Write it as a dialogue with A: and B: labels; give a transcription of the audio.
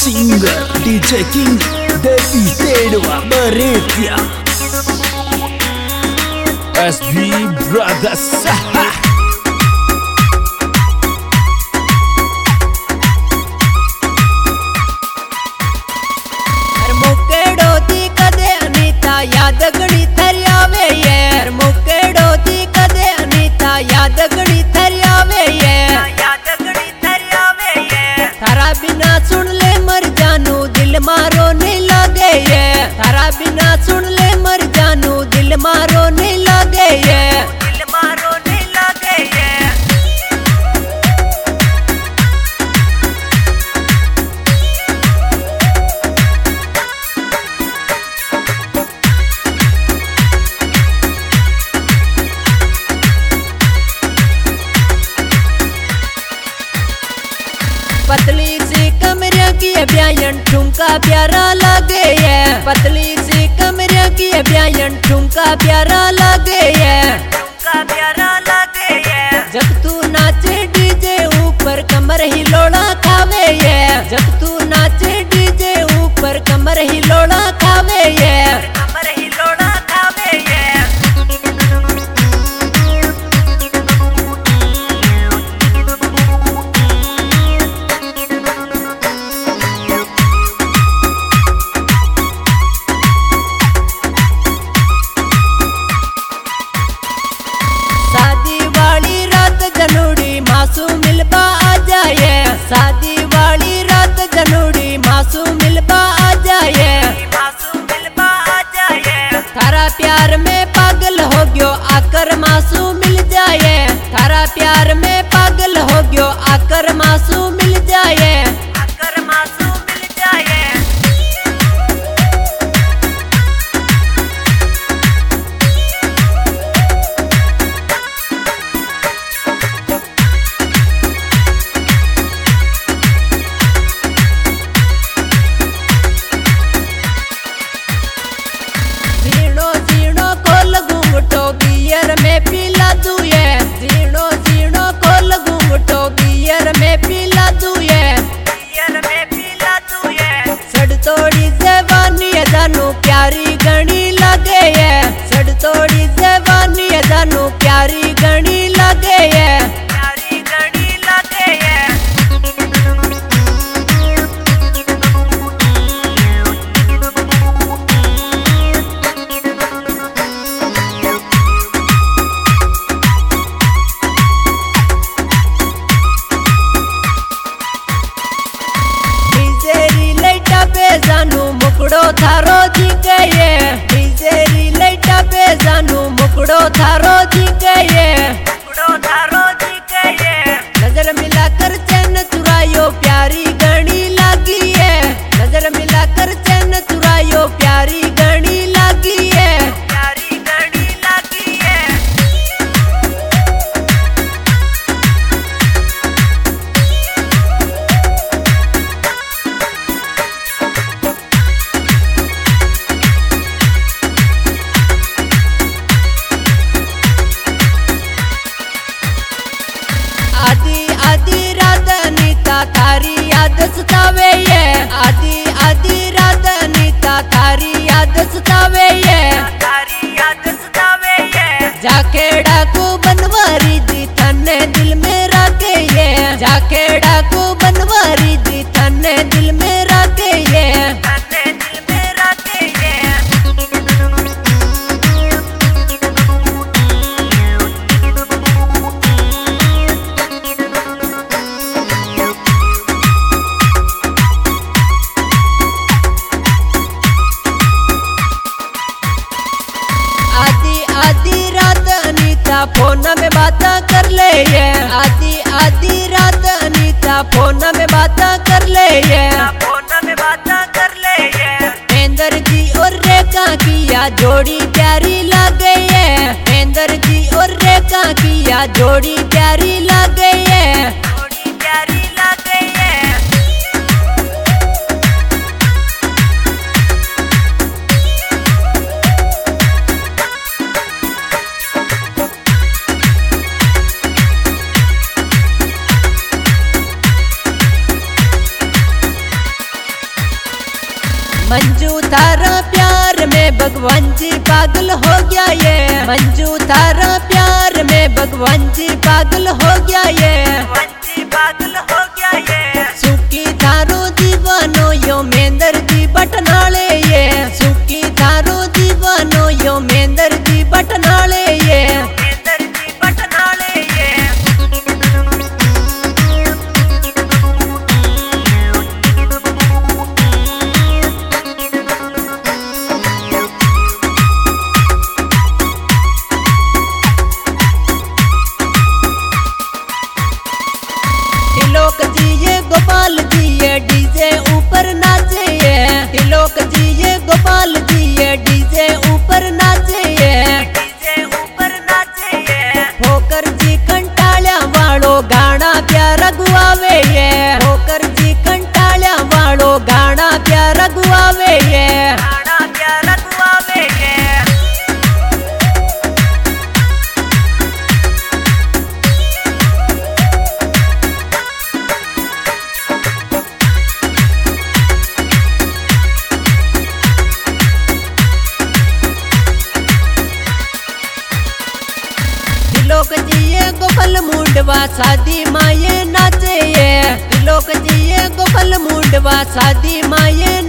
A: Singer DJ King Devi Sedwa Beretia SB Brothers.
B: याद गणी थरियावे ये मुके डोती कदे अनीता याद गणी थरियावे ये याद गणी थरियावे ये थारा बिना सुन ले मर जानू दिल मारो नहीं लगे ये थारा बिना सुन ले मर जानू दिल मारो नहीं लगे ये दिल मारो नहीं लगे ये पतली सी कमरिया की ब्यायन ठुमका प्यारा लगे ये पतली सी कमरिया की ब्यायन ठुमका प्यारा लगे ये ठुमका प्यारा लगे ये जब तू नाचे डीजे ऊपर कमर हिलोड़ा खावे ये जब तू नाचे डीजे ऊपर कमर हिलोड़ा खावे ये कमर हिलोड़ा खावे ये मासू मिलबा आ जाए शादी वाली रात जनूड़ी मासू मिलबा आ जाए मासू मिलबा आ जाए थारा प्यार में पागल हो गयो आकर मासू मिल जाए थारा प्यार में पागल हो गयो आकर मासू मिल जाए आकर मासू मिल जाए में पीला दूये जीणो जीणो खोल घूंघटो बियर में पीला दूये बियर में पीला दूये सड़ तोड़ी जवानी जानू प्यारी गणी लगे ये सड़ तोड़ी जवानी जानू प्यारी गणी लगे ये प्यारी गणी लगे ये जानू मुकड़ो थारो जी गए डीजेरी लाइटा पे जानू मुकड़ो थारो जी गए मुकड़ो थारो जी गए नजर मिलाकर चैन चुरायो प्यारी गणी लगी है नजर मिलाकर चैन चुरायो प्यारी गणी लगी है प्यारी गणी लगी है थारी याद सतावे ये आधी आधी रात अनीता थारी याद सतावे ये थारी याद सतावे ये जाके डाकू बनवारी दी थने दिल में रखे ये जाके डाकू बनवारी दी थने दिल में रखे ये थने दिल में रखे ये फोन में बात कर ले ये आधी आधी रात अनीता फोन में बात कर ले ये फोन में बात कर ले ये महेंद्र जी और रेखा किया जोड़ी प्यारी लगे ये महेंद्र जी और रेखा किया जोड़ी प्यारी लगे ये जोड़ी प्यारी लगे ये मंजू थारा प्यार में भगवान जी पागल हो गया ये, मंजू थारा प्यार में भगवान जी पागल हो गया ये, पागल हो गया ये। सुखी थारो दीवानो यो मेंदर दी बटनाले ये, सुखी थारो दीवानो यो मेंदर दी बटनाले ये, मेंदर दी बटनाले ये। तिलोक जी ये गोपाल जी ये डीजे ऊपर नाचे ये, तिलोक जी ये गोपाल जी ये डीजे ऊपर नाचे ये, डीजे ऊपर नाचे ये। ठोकर जी कंटाळ्या वाळो गाना प्यारा गुआवे ये, ठोकर जी कंटाळ्या वाळो गाना प्यारा गुआवे ये, गाना प्यारा गुआवे ये। तिलोक जी ये गोपाल मुंडवा शादी माये नाचे ये, तिलोक जी ये गोपाल मुंडवा शादी माये